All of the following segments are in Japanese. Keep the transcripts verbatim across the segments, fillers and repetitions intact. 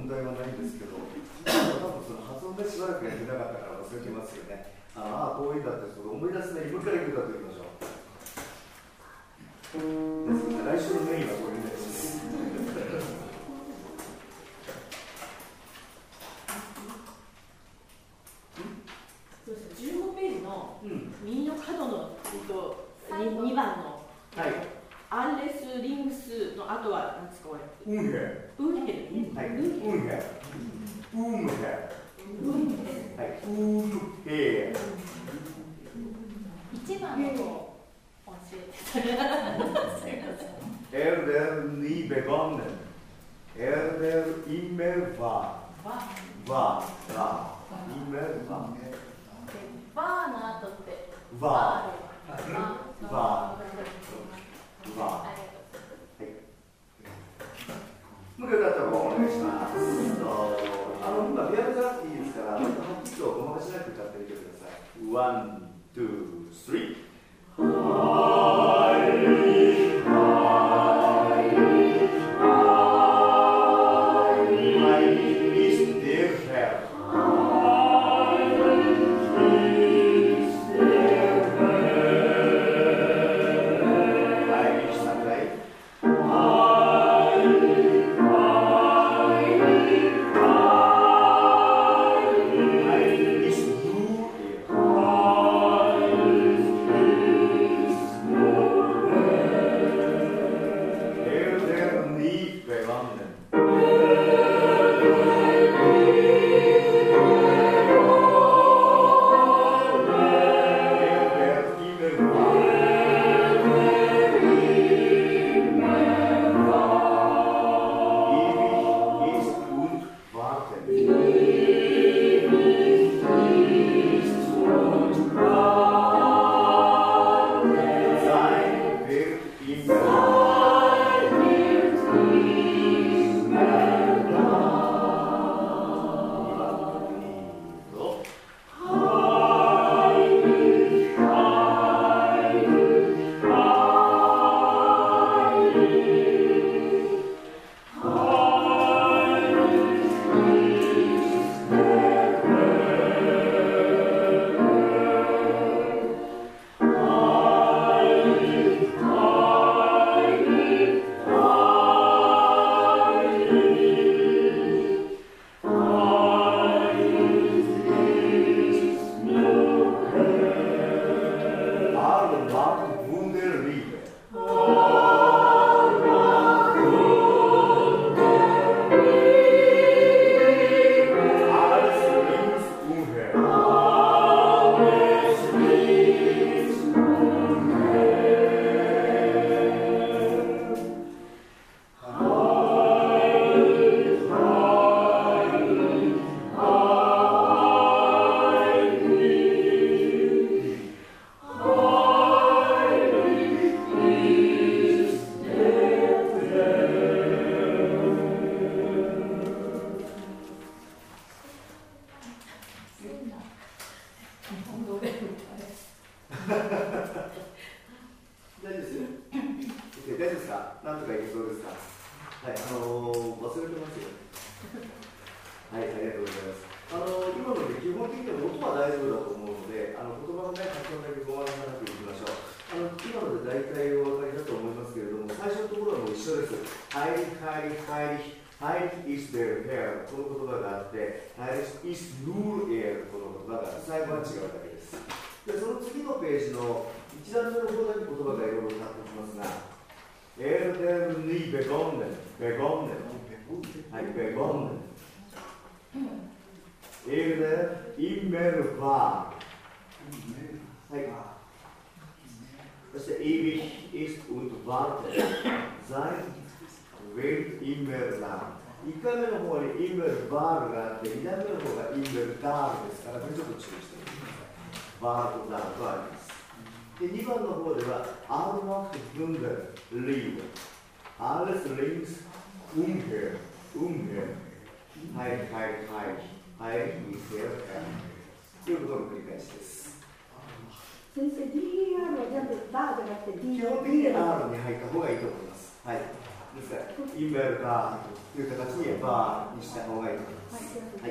問題はないんですけど、多分その発音でしばらくやってなかったから忘れてますよね。ああ、こういうんだってそれ思い出すね。今からいくかと言いましょう。ですから来週のメインはこういうですね。 じゅうごページの右の角の、えっと、にばんの、 はい、 アンレスリングスの後は何ですかこれ？ ウンヘウンヘル。 はい、ウンヘル。ウンヘル。ウンヘル。はい、ウンヘル。 一番の方教えて。 エルデルニベゴンネン。エルデルイメルバー。バー。バー。イメルバー。 バーの後って。 バー。バー。バー。もう一回だったらお願いします。あの、今、ビアルじゃなくていいですから、はっきりとごまかしなく歌ってみてください。ワン、ツー、スリー。 先生、ディーアール は全部バーじゃなくて ディーアール基本的に アール に入った方がいいと思います。はい。 ですからインベルかという形にバーにした方がいいと思います。はい、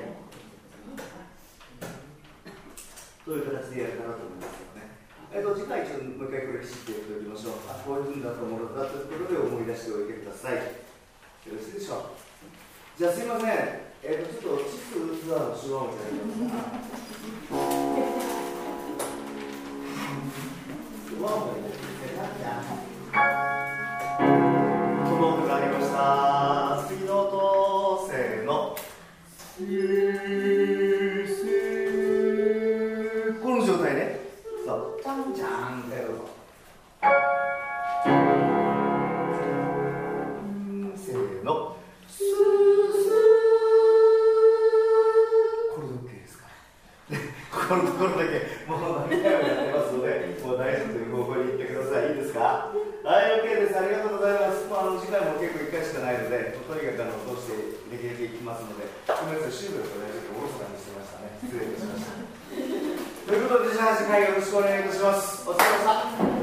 そういう形でやるかなと思いますよね。えっと、次回ちょっともう一回これ知っておきましょう。あ、こういうふうだと思うのだということで思い出しておいてください。よろしいでしょう。じゃあすいません。えっと、ちょっと地図ツアーの手話をいただきますか。この音がありました。次の音、せーの。この状態ね。そう、ちゃんちゃんってやるぞ。せーの。スースー。これで OK ですか。このところだけもう何回もやってますので、もう大丈夫という方向に行ってください。いいですか。はい、OK です。ありがとうございます。まあ、あの次回も結構いっかいしかないので、とにかくあの通してできていきますので、ごめんなさい、シュールとね、ちょっとおろそかにしてましたね。失礼いたしました。ということで、じゃあ次回よろしくお願いいたします。お疲れ様でした。